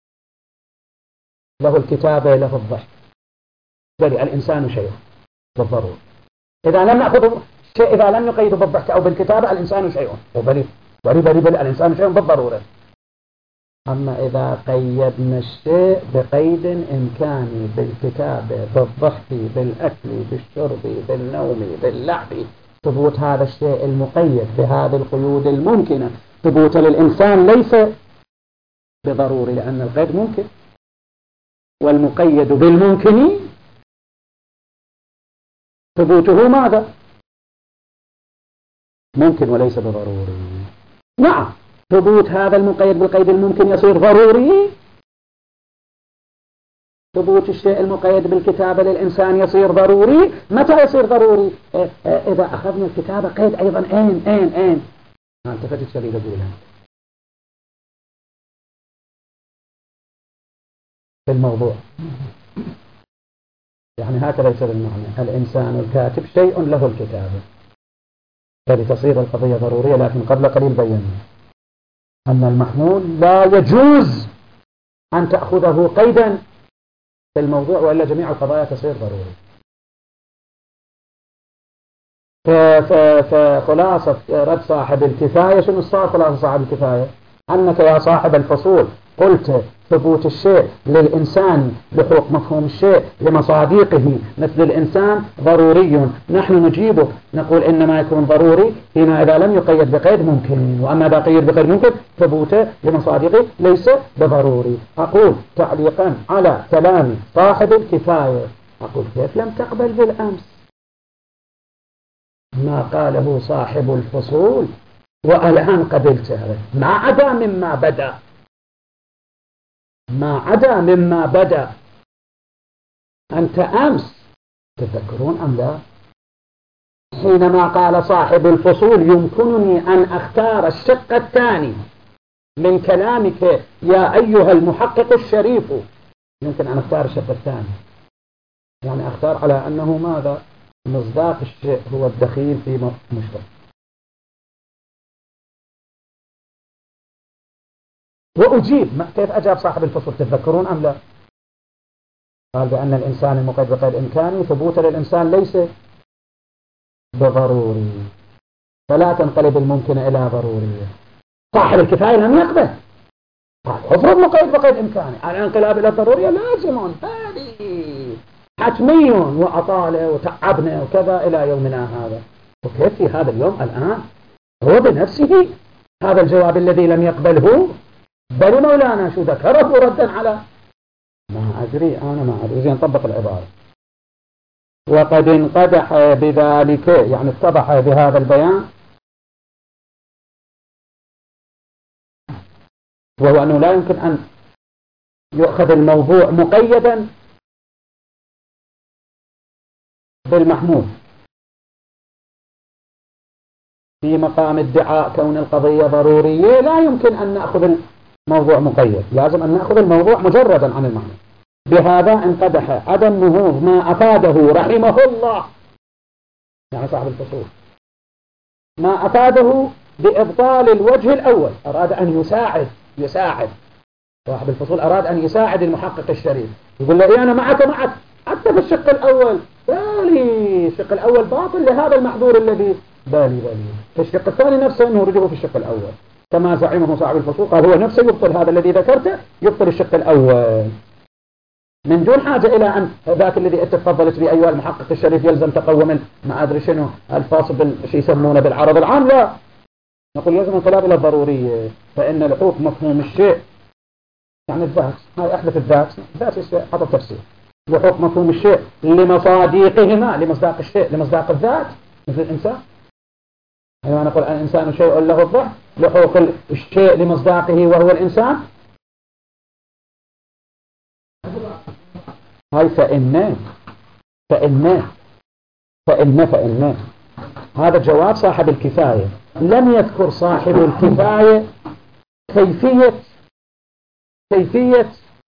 له الكتابة له الضحك، بل الإنسان شيء بالضرورة. إذا لم نأخذ شيء، إذا لم نقيد بالضحك أو بالكتابة الإنسان شيء، وبل بل بل بل الإنسان شيء بالضرورة. أما إذا قيدنا الشيء بقيد إمكاني بالكتابة بالضحك بالأكل بالشرب بالنوم باللعب، ثبوت هذا الشيء المقيد بهذه القيود الممكنة ثبوت للإنسان ليس بضروري، لأن القيد ممكن، والمقيد بالممكن ثبوته ماذا؟ ممكن وليس بضروري. نعم، ثبوت هذا المقيد بالقيد الممكن يصير ضروري، ثبوت الشيء المقيد بالكتابة للإنسان يصير ضروري. متى يصير ضروري؟ إذا أخذنا الكتابة قيد أيضا أين أين أين أنت فتت شديد أقولها في الموضوع، يعني هكذا يصير المعنى. الإنسان الكاتب شيء له الكتابة، فلتصير القضية ضرورية. لكن قبل قليل بينا أن المحمول لا يجوز أن تأخذه قيدا في الموضوع، وإلا جميع القضايا تصير ضروري. فخلاصة رد صاحب الكفاية شنو صار؟ خلاصة صاحب الكفاية أنك يا صاحب الفصول قلت ثبوت الشيء للإنسان لحق مفهوم الشيء لمصاديقه مثل الإنسان ضروري. نحن نجيبك نقول إنما يكون ضروري فيما إذا لم يقيد بقيد ممكن، وأما إذا قيد بقيد ممكن ثبوته لمصاديقه ليس بضروري. أقول تعليقا على كلام صاحب الكفاية، أقول كيف لم تقبل بالأمس ما قاله صاحب الفصول والآن قبلته؟ ما عدا مما بدأ، ما عدا مما بدأ. أنت أمس تذكرون أم لا حينما قال صاحب الفصول يمكنني أن أختار الشق الثاني من كلامك يا أيها المحقق الشريف، يمكن أن أختار الشق الثاني، يعني أختار على أنه ماذا؟ مصداق الشيء هو الدخيل في مشترك. وأجيب كيف أجاب صاحب الفصل تتذكرون أم لا؟ قال بأن الإنسان المقيد بقيد إمكاني ثبوت للإنسان ليس بضروري، فلا تنقلب الممكن إلى ضرورية. صاحب الكفاية لم يقبل، قال افرض مقيد بقيد إمكاني الانقلاب إلى الضرورية لازم هذه حتمي، وأطاله وتعبنا وكذا إلى يومنا هذا. وكيف في هذا اليوم الآن هو بنفسه هذا الجواب الذي لم يقبله، بل مولانا شو ذكره ردا على ما أدري أنا ما أدري زين طبق العبارة. وقد انقدح بذلك، يعني اتضح بهذا البيان، وهو أنه لا يمكن أن يؤخذ الموضوع مقيدا بالمحمول في مقام ادعاء كون القضية ضرورية. لا يمكن أن نأخذ الموضوع مقيد، لازم أن نأخذ الموضوع مجردا عن المحمول. بهذا انقدح عدم نهوض ما أفاده رحمه الله، يعني صاحب الفصول، ما أفاده بإبطال الوجه الأول. أراد أن يساعد يساعد صاحب الفصول أراد أن يساعد المحقق الشريف، يقول له إيه أنا معك معك حتى في الشق الأول، بالي الشق الأول باطل لهذا المحظور الذي بالي بالي في الشق الثاني نفسه أنه رجعه في الشق الأول كما زعمه صاحب الفصول، قال هو نفسه يبطل هذا الذي ذكرته، يبطل الشق الأول من دون حاجة إلى أن ذاك الذي تفضلت به أيها المحقق الشريف يلزم تقوم ما أدري شنو الفاصل شيء يسمونه بالعرض العام. لا، نقول يلزم انقلاب إلى الضرورية، فإن لحوق مفهوم الشيء يعني الذات، هاي أحدث الذات ذات الشيء حط تفسير، لحوق مفهوم الشيء لمصاديقهما، لمصداق الشيء لمصداق الذات مثل الإنسان. أيوة نقول الإنسان شيء له الضح، لحوق الشيء لمصداقه وهو الإنسان. هاي فإن فإن فإن فإن هذا جواب صاحب الكفاية. لم يذكر صاحب الكفاية كيفية كيفية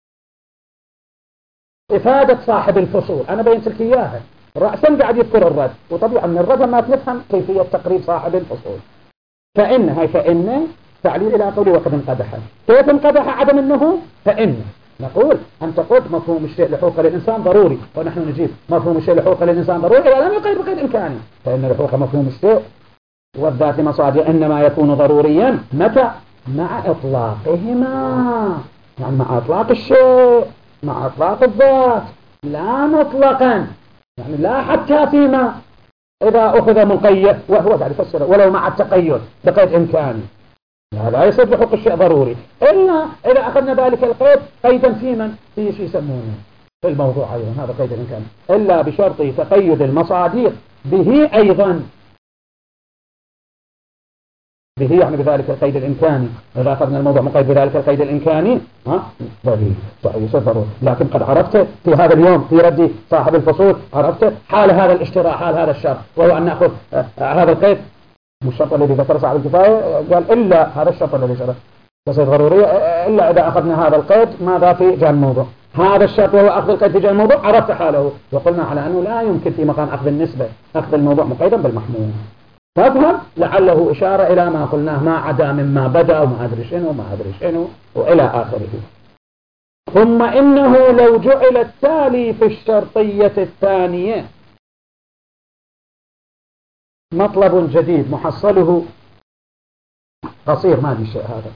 إفادة صاحب الفصول أنا بينت لك إياها رأسا قاعد يذكر الرد، وطبيعا من الرد ما تفهم كيفية تقريب صاحب الفصول. فإن هاي فإن تعليل إلى قولي وقد انقدح. كيف انقدح عدم النهو؟ فإن نقول أنت قلت مفهوم الشيء لحوق للإنسان ضروري، ونحن نجيب مفهوم الشيء لحوق للإنسان ضروري ولم يقيد بقيد إمكاني، فإن لحوق مفهوم الشيء والذات مصادر إنما يكون ضروريا متى؟ مع إطلاقهما، يعني مع إطلاق الشيء مع إطلاق الذات، لا مطلقا، يعني لا حتى فيما إذا أخذ مقيد وهو قاعد يفسر ولو مع التقيد بقيد إمكاني لا يصير بحق الشيء ضروري، إلا إذا أخذنا ذلك القيد قيدا في من في شيء يسمونه في الموضوع أيضا هذا قيد الإمكاني، إلا بشرط تقيد المصادر به أيضا، به يعني بذلك القيد الإمكاني. إذا أخذنا الموضوع مقيد بذلك القيد الإمكاني ها ضروري يصير ضروري. لكن قد عرفت في هذا اليوم في ردي صاحب الفصول عرفت حال هذا الاشتراء حال هذا الشرط، وهو أن نأخذ هذا القيد مش الشرط الذي ذكر صاحب الكفاية قال إلا هذا الشرط الذي شرط تصير ضرورية إلا إذا أخذنا هذا القيد ماذا في جهة الموضوع، هذا الشرط وهو أخذ القيد في جهة الموضوع عرفت حاله، وقلنا على أنه لا يمكن في مقام أخذ النسبة أخذ الموضوع مقيدا بالمحمول. فافهم لعله إشارة إلى ما قلناه ما عدا مما بدأ وما أدري شنو وما أدري شنو وإلى آخره. ثم إنه لو جعل التالي في الشرطية الثانية مطلب جديد محصله قصير ما دي شيء هذا.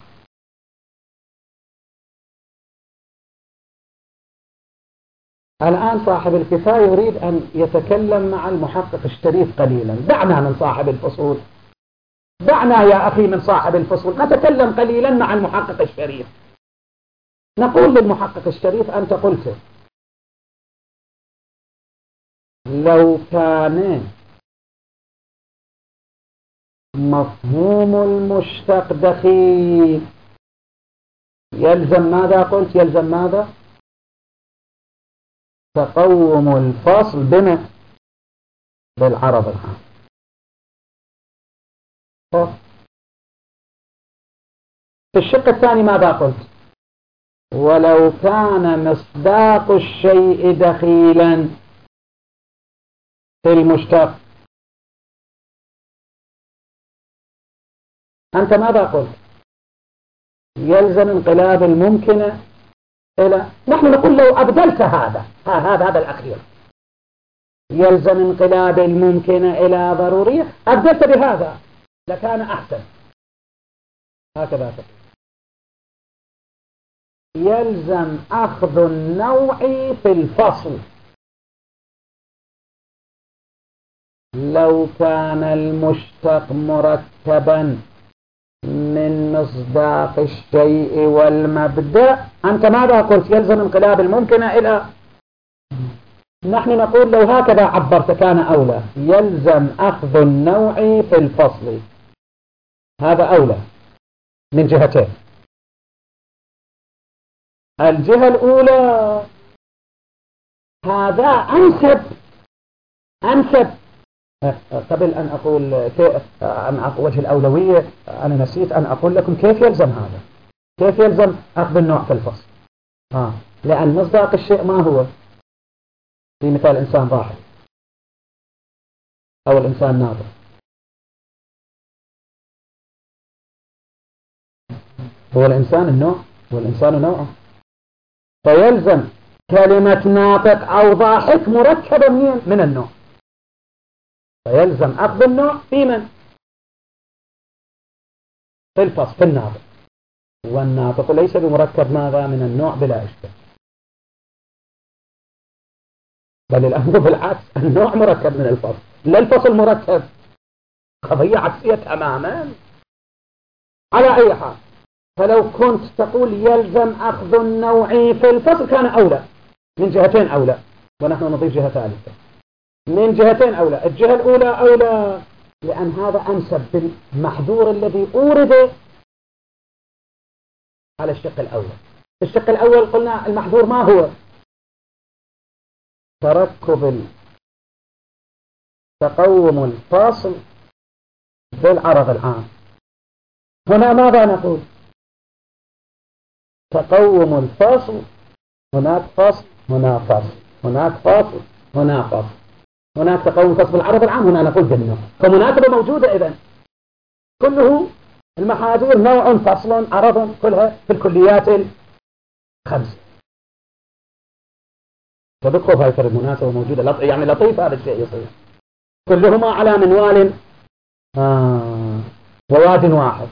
الآن صاحب الكفاية يريد أن يتكلم مع المحقق الشريف قليلا. دعنا من صاحب الفصول، دعنا يا أخي من صاحب الفصول نتكلم قليلا مع المحقق الشريف. نقول للمحقق الشريف أنت قلت لو كان مفهوم المشتق دخيل يلزم ماذا؟ قلت يلزم ماذا؟ تقوم الفصل بما بالعرض العام. في الشق الثاني ماذا قلت؟ ولو كان مصداق الشيء دخيلا في المشتق أنت ماذا قلت؟ يلزم انقلاب الممكن إلى، نحن نقول لو أبدلت هذا ها هذا هذا الأخير يلزم انقلاب الممكن إلى ضرورية، أبدلت بهذا لكان أحسن. هكذا تقول يلزم أخذ النوع في الفصل لو كان المشتق مركبا من مصداق الشيء والمبدأ. أنت ماذا قلت؟ يلزم انقلاب الممكن إلى، نحن نقول لو هكذا عبرت كان أولى. يلزم أخذ النوع في الفصل، هذا أولى من جهتين. الجهة الأولى هذا أنسب أنسب قبل أن أقول عن وجه الأولوية أنا نسيت أن أقول لكم كيف يلزم هذا، كيف يلزم أخذ النوع في الفصل. آه. لأن مصداق الشيء ما هو؟ في مثال إنسان ضاحك أو الإنسان ناظر، هو الإنسان النوع والإنسان نوعه، فيلزم كلمة ناطق أو ضاحك مركبة من من النوع، فيلزم أخذ النوع في من؟ في الفصل في الناطق، والناطق ليس بمركب ماذا من النوع بلا إشكال، بل الأمر بالعكس النوع مركب من الفصل لا الفصل مركب، قضية عكسية تماما. على أي حال فلو كنت تقول يلزم أخذ النوع في الفصل كان أولى من جهتين أولى، ونحن نضيف جهة ثالثة من جهتين أولى. الجهة الأولى أولى لأن هذا أنسب بالمحذور الذي أورد على الشق الأول. الشق الأول قلنا المحذور ما هو؟ تركب تقوم الفاصل بالعرض العام. هنا ماذا نقول؟ تقوم الفاصل، هناك فصل هناك فصل، هناك فصل، هناك فصل، هناك تقوم فصل بالعرض العام، هنا نقول بالنوع، فمناسبة موجودة إذن كله المحاذير نوع فصل عرض كلها في الكليات الخمسة. فبقوا هاي فرق مناسبة موجودة، يعني لطيف هذا الشيء يصير كلهما على منوال آه وواد واحد.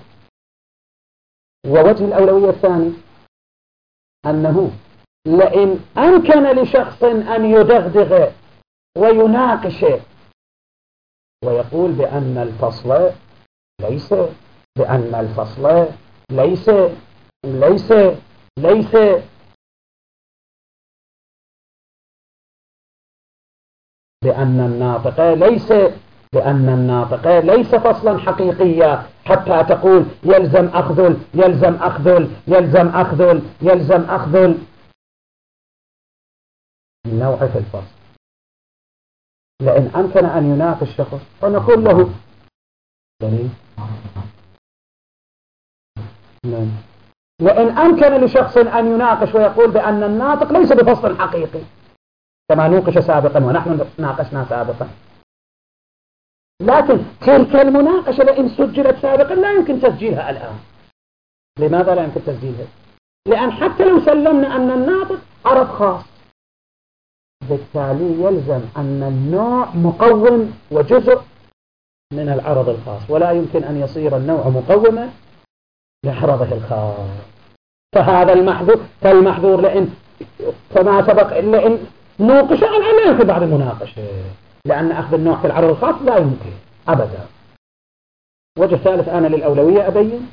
ووجه الأولوية الثاني أنه لئن أمكن لشخص أن يدغدغ ويناقش ويقول بأن الفصل ليس بأن الفصل ليس ليس ليس بأن الناطق ليس بأن الناطق ليس فصلا حقيقيا حتى تقول يلزم أخذل يلزم أخذل يلزم أخذل يلزم أخذل النوع في الفصل. لأن أمكن أن يناقش شخص فنقول له دليل. لأن أمكن لشخص أن يناقش ويقول بأن الناطق ليس بفصل حقيقي كما نوقش سابقا ونحن ناقشنا سابقا، لكن تلك المناقشة لئن سجلت سابقا لا يمكن تسجيلها الآن. لماذا لا يمكن تسجيلها؟ لأن حتى لو سلمنا أن الناطق عرض خاص بالتالي يلزم أن النوع مقوم وجزء من العرض الخاص، ولا يمكن أن يصير النوع مقوما لعرضه الخاص. فهذا المحذور فالمحذور لأن فما سبق إلا إن نوقش عن لا في بعض المناقشة، لأن أخذ النوع في العرض الخاص لا يمكن أبدا. وجه ثالث أنا للأولوية أبين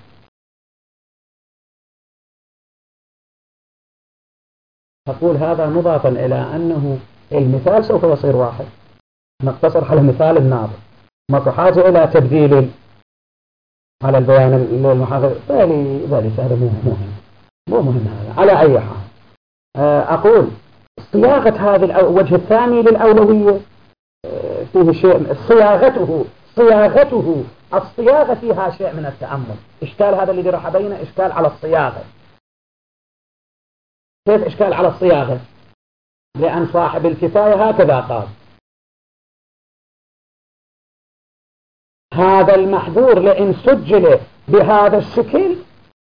أقول هذا مضافا إلى أنه المثال سوف يصير واحد، نقتصر على مثال الناظر ما حاجة إلى تبديل على البيان للمحاضر بالي بالي هذا مو مهم مو مهم هذا. على أي حال أقول صياغة هذا الوجه الثاني للأولوية فيه شيء صياغته صياغته الصياغة فيها شيء من التأمل. إشكال هذا الذي راح أبينه إشكال على الصياغة. كيف إشكال على الصياغة؟ لأن صاحب الكفاية هكذا قال هذا المحذور لئن سجل بهذا الشكل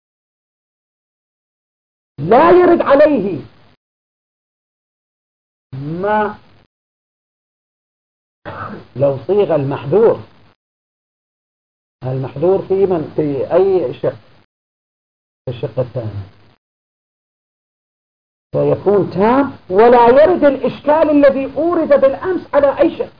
لا يرد عليه ما لو صيغ المحذور المحذور في من في أي شق في الشق الثاني فيكون تام ولا يرد الإشكال الذي أورد بالأمس على أي شق.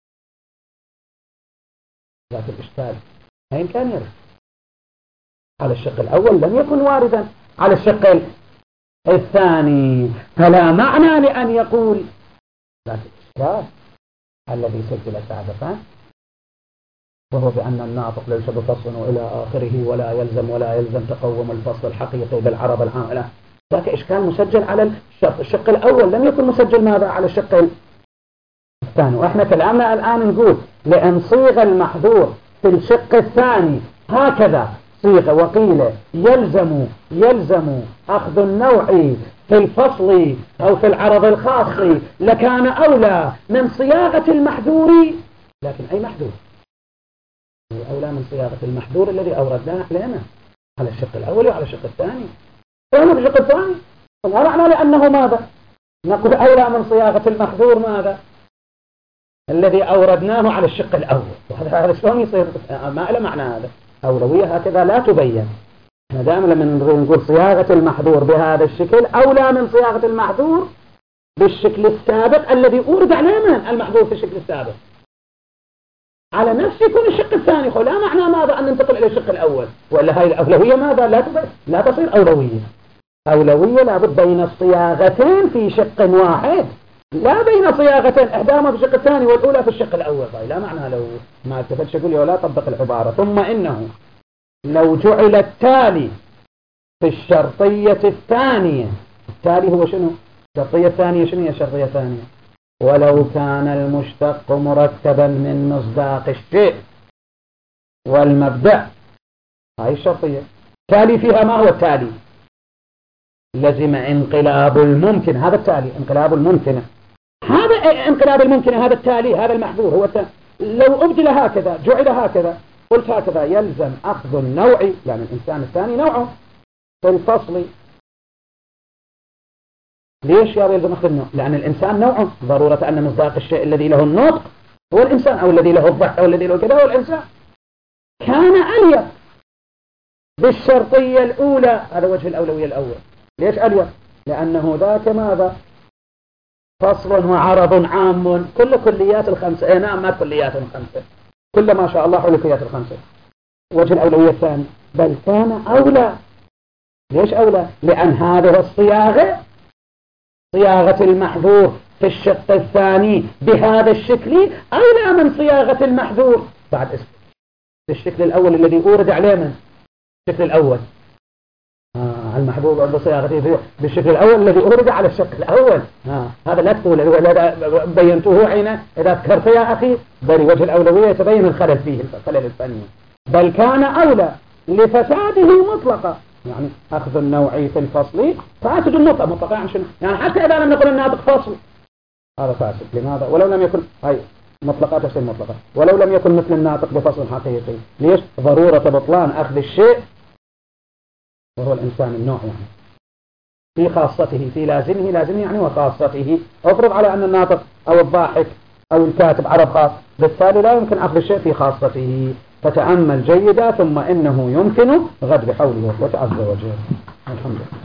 لكن الإشكال أين كان يرد على الشق الأول لم يكن واردا على الشق الثاني، فلا معنى لأن يقول لكن الإشكال الذي سجل سابقا وهو بأن الناطق ليس بفصل إلى آخره ولا يلزم ولا يلزم تقوم الفصل الحقيقي بالعرض العام، ذاك إشكال مسجل على الشق, الشق الأول لم يكن مسجل ماذا على الشق الثاني. وإحنا كلامنا الآن نقول لأن صيغ المحذور في الشق الثاني هكذا صيغة وقيل يلزم يلزم أخذ النوع في الفصل أو في العرض الخاص لكان أولى من صياغة المحذور. لكن أي محذور؟ أولى من صياغة المحذور الذي أوردناه لنا على الشق الأول وعلى الشق الثاني. فهنا في الشق الثاني فما معنى لأنه ماذا؟ نقول أولى من صياغة المحذور ماذا؟ الذي أوردناه على الشق الأول. وهذا شلون يصير؟ ما له معنى هذا. أولوية هكذا لا تبين. احنا دائما لما نقول صياغة المحذور بهذا الشكل أولى من صياغة المحذور بالشكل السابق الذي أورد على من المحذور في الشكل السابق على نفس يكون الشق الثاني. لا معنى ماذا أن ننتقل إلى الشق الأول، ولا هاي الأولوية ماذا لا تبين. لا تصير أولوية. أولوية لابد بين الصياغتين في شق واحد، لا بين صياغتين إحداهما في الشق الثاني والأولى في الشق الأول. طيب لا معنى لو ما التفتش أقول ولا طبق العبارة. ثم إنه لو جعل التالي في الشرطية الثانية، التالي هو شنو؟ الشرطية الثانية شنو هي الشرطية الثانية؟ ولو كان المشتق مركبا من مصداق الشيء والمبدأ، هاي الشرطية. تالي فيها ما هو التالي؟ لزم انقلاب الممكن. هذا التالي انقلاب الممكن، هذا انقلاب الممكن، هذا التالي، هذا المحظور هو التالي. لو أبدل هكذا جعل هكذا قلت هكذا يلزم أخذ النوع، يعني الإنسان الثاني نوعه في الفصل. ليش يا يلزم أخذ النوع؟ لأن الإنسان نوعه، ضرورة أن مصداق الشيء الذي له النطق هو الإنسان، أو الذي له الضحك، أو الذي له كذا هو الإنسان. كان أليق بالشرطية الأولى، هذا وجه الأولوية الأول. ليش أليق؟ لأنه ذاك ماذا؟ فصل وعرض عام، كل كليات الخمسة. اي نعم، ما كليات الخمسة، كل ما شاء الله حول كليات الخمسة. وجه الأولوية الثاني، بل كان أولى. ليش أولى؟ لأن هذه الصياغة، صياغة المحظور في الشق الثاني بهذا الشكل أولى من صياغة المحظور بعد اسم الشكل الأول الذي أورد عليه من الشكل الأول. آه المحبوب عند صياغته بالشكل الأول الذي أورد على الشكل الأول. آه هذا لا تقول بينته حين إذا ذكرت يا أخي، بل وجه الأولوية يتبين الخلل فيه، الخلل الفني. بل كان أولى لفساده مطلقا، يعني أخذ النوعي في الفصل فاسد النطق مطلقا. يعني شنو؟ يعني حتى إذا لم نقل الناطق فصل هذا فاسد. لماذا؟ ولو لم يكن هاي مطلقات تفسير مطلقة، ولو لم يكن مثل الناطق بفصل حقيقي. ليش؟ ضرورة بطلان أخذ الشيء وهو الإنسان النوع، يعني في خاصته، في لازمه، لازمه يعني وخاصته. افرض على أن الناطق أو الضاحك أو الكاتب عرب خاص، بالتالي لا يمكن أخذ الشيء في خاصته. فتأمل جيدا، ثم إنه يمكن غد بحوله وقوته عز وجل. الحمد لله.